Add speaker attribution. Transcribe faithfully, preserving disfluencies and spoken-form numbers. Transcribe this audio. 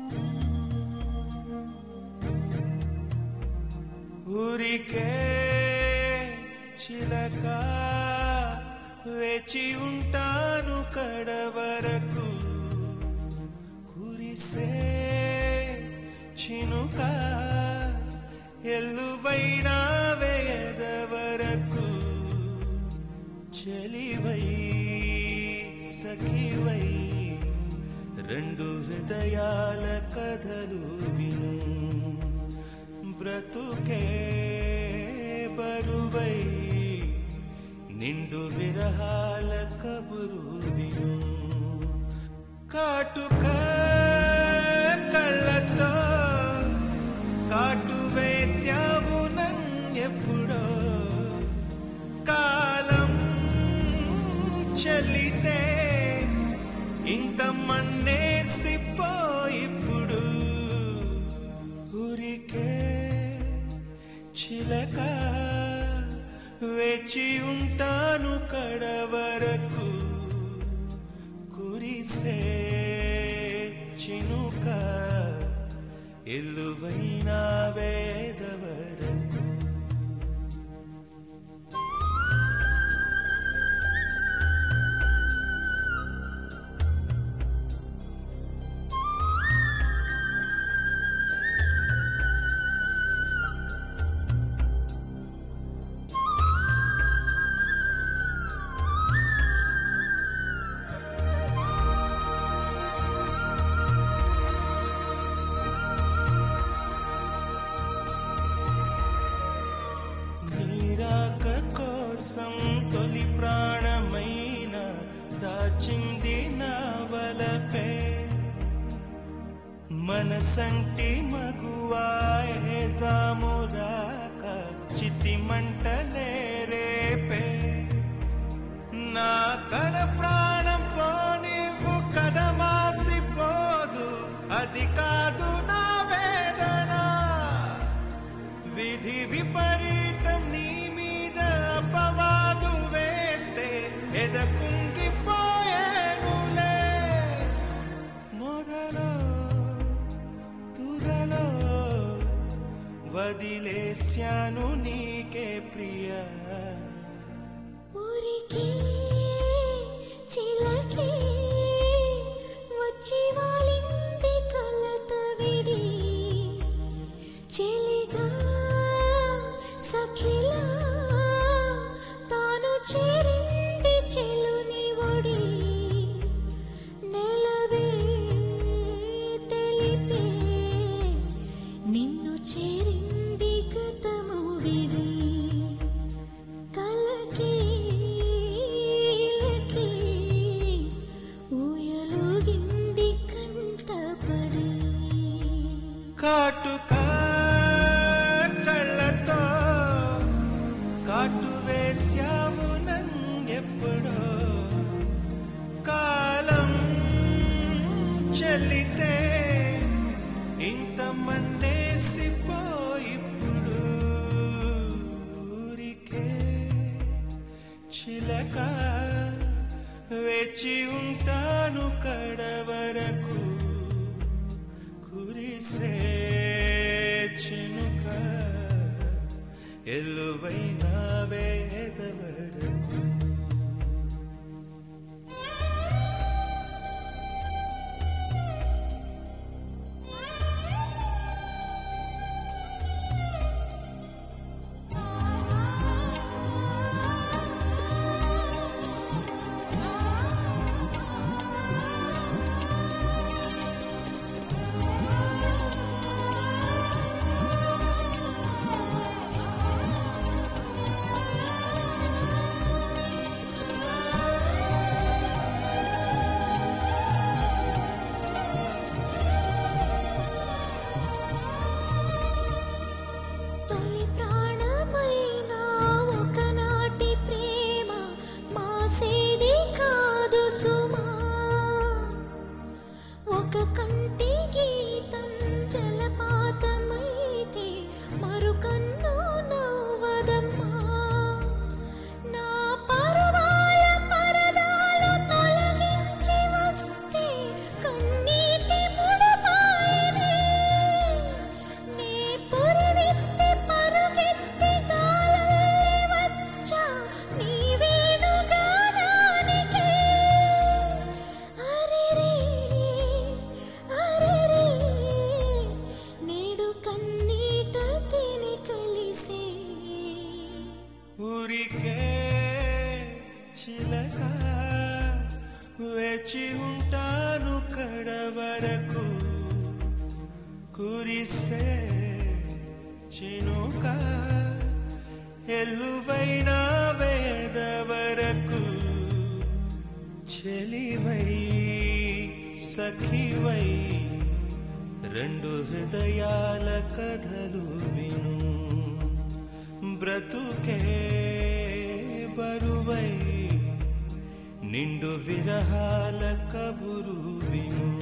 Speaker 1: ఊరికే చిలక వేచి ఉంటాను కడవరకు కురిసే చినుక ఎల్లువైనా వేయదవరకు చెలివై సఖివై రెండు హృదయాల కథలు విను బ్రతుకే బరువై నిండు విరహాల కబురు విను కాటుక కళ్ళతో కాటు వేశావు నన్నెప్పుడో కాలం చలితే ఇంత మన్నేసిపోయిప్పుడు ఊరికే చిలక వేచి ఉంటాను కడవరకు కురిసే చినుక ఎల్లువైన వేదవరకు తొలి ప్రాణమైన దాచింది నా వలపే మనసంటి మగువాయే జామురాక చితి మంటలే రేపే నా కడ ప్రాణం పోనివ్వు కదమాసిపోదు అది కాదు నా వేదన విధి విపరీతం నీ అపవాదు వేస్తే ఎద కుంగిపోయేనులే మొదలో తుదలో వదిలేశాను నీకే ప్రియా
Speaker 2: ఊరికే చిలకే వచ్చి వాలింది కలత విడి చెలిగా సఖిలా చేరింది చెలుని ఒడి నెలవే తెలిపే నిన్ను చేరింది గతము విడి కలకి లకి ఊయలుగింది కంటపడి
Speaker 1: కాటుక కళ్ళతో కాటు వేశావు ఎప్పుడో కాలం చెల్లితే ఇంత మన్నేసిపోయిప్పుడు ఊరికే చిలక వేచి ఉంటాను కడవరకు కురిసే చినుక ఎల్లువైన వేదవరకు కురిసే చినుక ఎల్లువైన వేద వరకు చెలివై సఖివై రెండు హృదయాల కథలు విను బ్రతుకే బరువై నిండు విరహాల కబురు విను